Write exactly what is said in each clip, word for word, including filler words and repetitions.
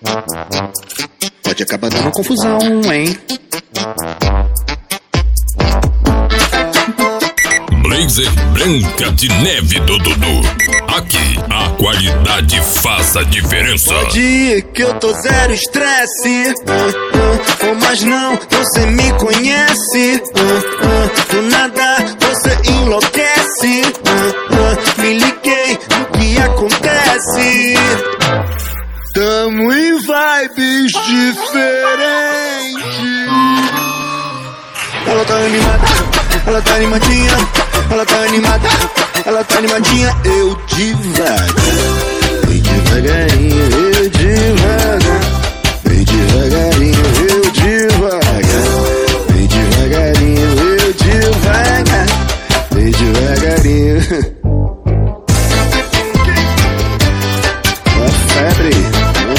Pode acabar dando confusão, hein? Blazer Branca de Neve do Dudu. Aqui a qualidade faz a diferença. Pode ir que eu tô zero estresse, uh, uh, oh, mas não, você me conhece, uh, uh, do nada você enlouquece, uh, uh, me liguei, o que acontece? Tamo em vibes diferentes. Ela tá animada, ela tá animadinha, ela tá animada, ela tá animadinha. Eu devagar, bem devagarinho, eu devagar, bem devagarinho, eu devagar, bem devagarinho, eu devagar, bem devagarinho. Ó febre.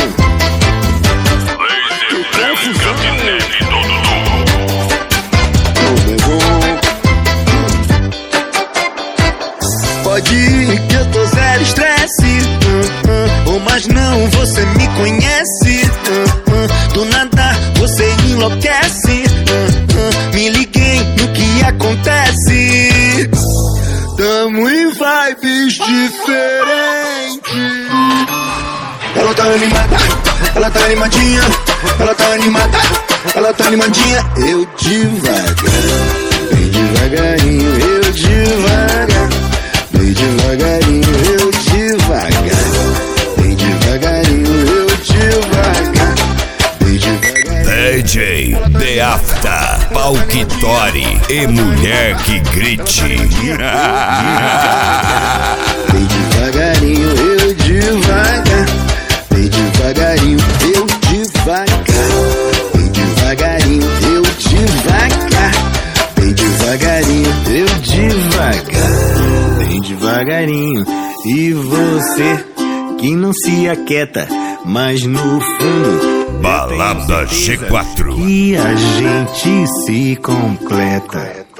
Pode ir que eu tô zero estresse, uh, uh, oh, mas não, você me conhece, uh, uh, do nada você enlouquece, uh, uh, me liguei no que acontece. Tamo em vibes diferentes. Ela tá animada, ela tá animadinha, ela tá animada, ela tá animadinha. Eu devagar, bem devagarinho, eu devagar, bem devagarinho, eu devagar, bem devagarinho, eu devagar, bem devagarinho. D J The After, Palquitori e mulher que grite. Bem devagarinho, eu devagar, bem devagarinho, eu devagar, bem devagarinho, eu devagar, bem devagarinho, eu devagar, bem devagarinho. E você que não se aquieta, mas no fundo Balada G quatro. e a gente se completa.